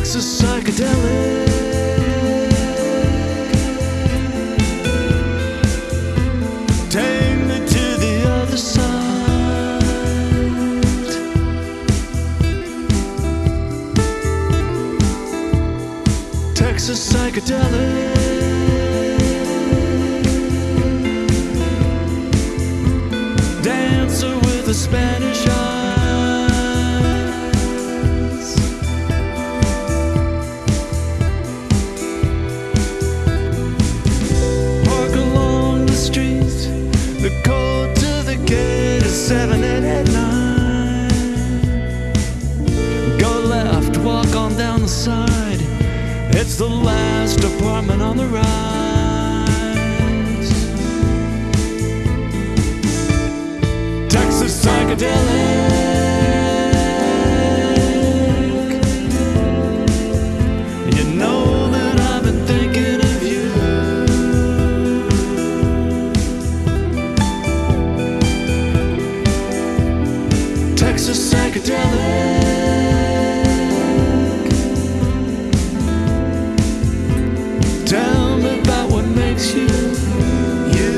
Texas psychedelic. Take me to the other side. Texas psychedelic. Dancer with a Spanish eyes. Park along the street. The code to the gate is 7889. Go left, walk on down the side. It's the last apartment on the right. Texas psychedelic. You know that I've been thinking of you. Texas psychedelic. Tell me about what makes you you.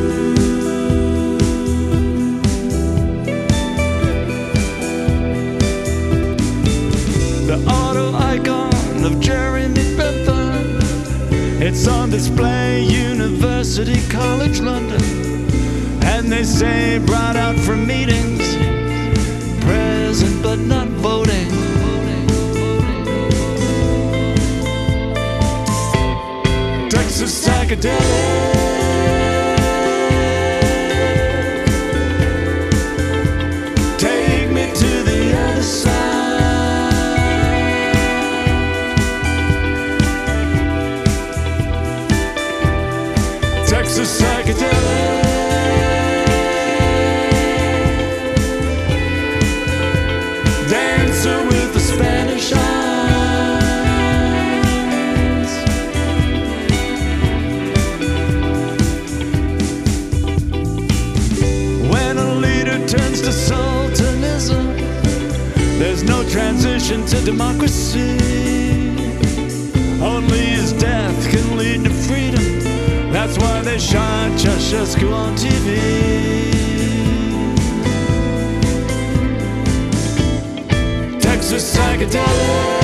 The auto icon of Jeremy Bentham. It's on display, University College London. And they say brought out for meetings, present but not voting. Texas psychedelic. Take me to the other side. Texas psychedelic. Dancer with the Spanish eyes. When a leader turns to sultanism, there's no transition to democracy. Only his death can lead to freedom. That's why they shot Ceausescu on TV. Texas psychedelic.